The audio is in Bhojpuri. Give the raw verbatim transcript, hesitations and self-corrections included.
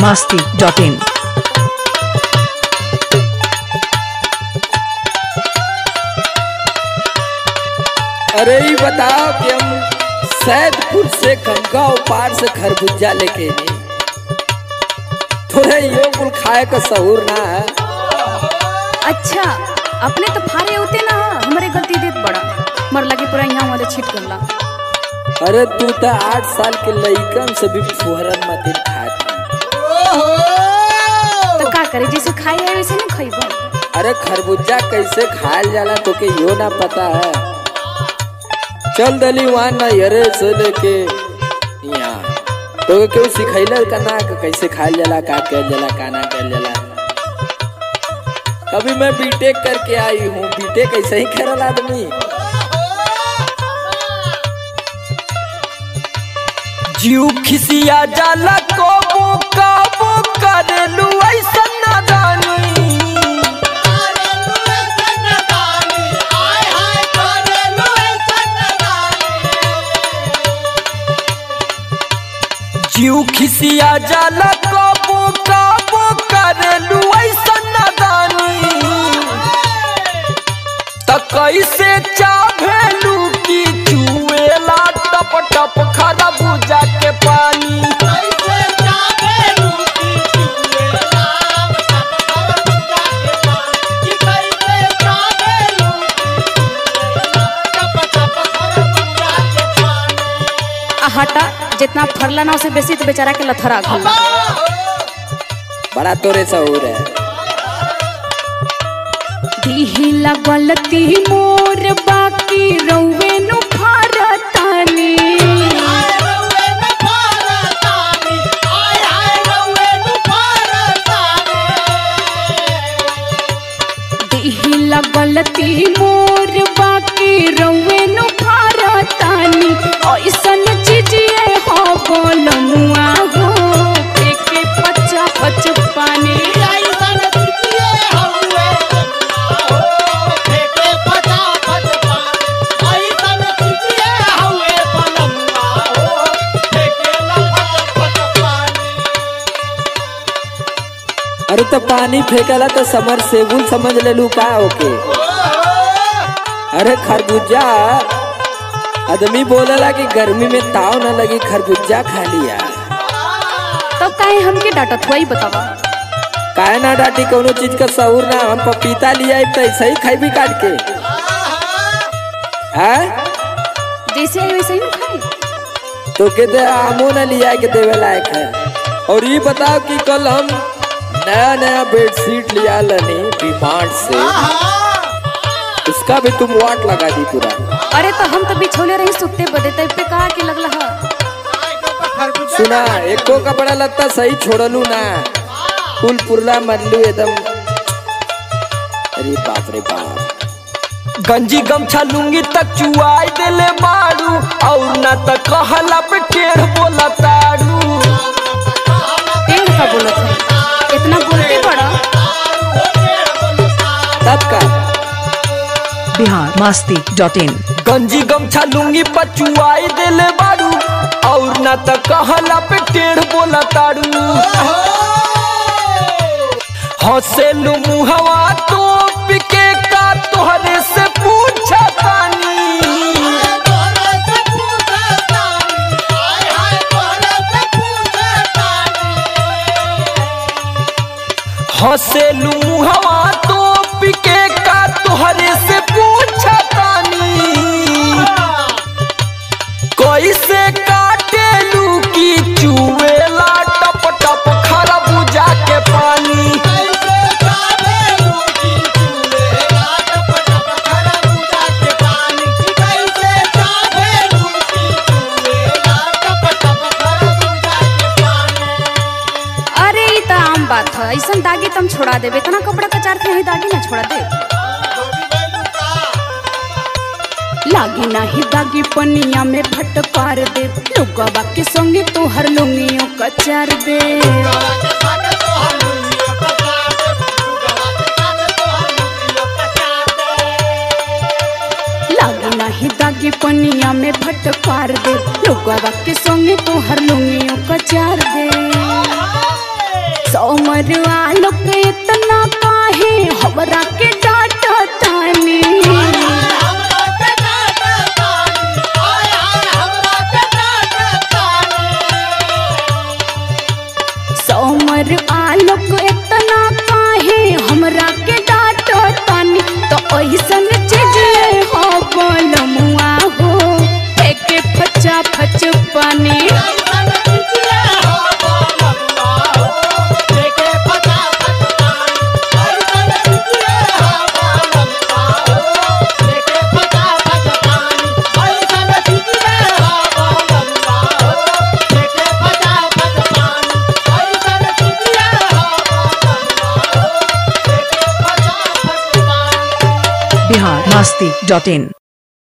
masti dot in. अरे ये बताओ कि हम सैदपुर से गंगा पार से खरबूजा लेके नहीं थोड़े यो कुल खाए का सहूर ना है। अच्छा अपने तो फारे होते ना हमारे गलती देत बड़ा मर लगे पूरा यहाँ वाले छिट गला। अरे तू तो आठ साल के लइकन से भी फुहरन मत खाती। तो का करे जैसे खाई है वैसे नहीं खाइबा। अरे खरबूजा कैसे खायल जाला तो के यो ना पता है। चल दली वहाँ ना यरे से लेके यहाँ तो क्यों सिखैल का ना कैसे खायल जाला का कहल जाला का ना कहल जाला। अभी मैं बीटेक करके आई हूँ। बीटेक कैसे ही करल आदमी। जीव खिसिया जाला कबो कबो करेलू ऐसा नादानी। जीव खिसिया जाला कबो कबो करेलू ऐसा नादानी। त कैसे चाभेलू की चुएला टप टप खरबूजा के पानी। हटा जितना फरला ना उसे बेसी तो बेचारा के लथरा घल बड़ा तोरे सहूर है। दिहिला गलती मोर बाकी रउवे नु फारतानी। दिहिला गलती मोर बाकी रउवे नु फारतानी। ऐसन चीजिए हो बोलनुआ हो एके पच्चा पच पानी। अरे तो पानी फेंकला तो समर सेबुल समझ ले लू का ओके। अरे खरबूजा आदमी बोलेला कि गर्मी में ताव न लगी खरबूजा खा लिया। तो काहे हमके डांटत हुआ ही बतावा। काहे ना डांटी कोनो चीज का सहूर ना। हम पपीता लिया तो ऐसे ही खाई भी काट के हैं जैसे है वैसे ही खाए। तो कहते आमो न लिया के देवे लायक है। और ये बताओ कि कल हम नया नया बेडशीट लिया लनी बीमार से उसका भी तुम वाट लगा दी पूरा। अरे तो हम तो बिछोले रही सुते बदे तब पे कहा कि लगला हा। सुना एको कपड़ा लत्ता सही छोड़लू ना फुल पुरला मरलू एकदम। अरे बाप रे बाप। गंजी गमछा लूंगी तक चुआई देले बाड़ू और ना तक कहला पे टेढ़ बोला ताड़ू। टेढ़ का बोलत है इतना बोलते बड़ा तब का Bihar masti dot in. गंजी गमछा लूंगी पचुआई देले बाड़ू और ना त कहला पे टेढ़ बोला ताड़ू। हंसेलू मुहवा तो पिके का तोहरे से पूछा तानी। हंसेलू मुहवा तो पिके का तोहरे से पूछा तानी। कैसे काटेलू की चुएला टप टप खरबूजा के पानी। अरे ये तो आम बात है ऐसा दागी तुम छोड़ा देवे इतना कपड़ा कचार के यही दागी ना छोड़ा दे। लागी नाही दागी पनिया में फटकार दे लुगवा के संगे तोहर लुंगियों कचार दे। लागी नाही दागी पनिया में फटकार दे लुगवा के संगे तोहर लुंगियों कचार दे। सोमर आलोक इतना काहे हमरा के डांटा तानी सोमर आलोक इतना काहे हमरा के डांटा तानी तो ऐसन चीज हो बोलमुआ हो एके फचा फच पानी बिहार मस्ती डॉट इन।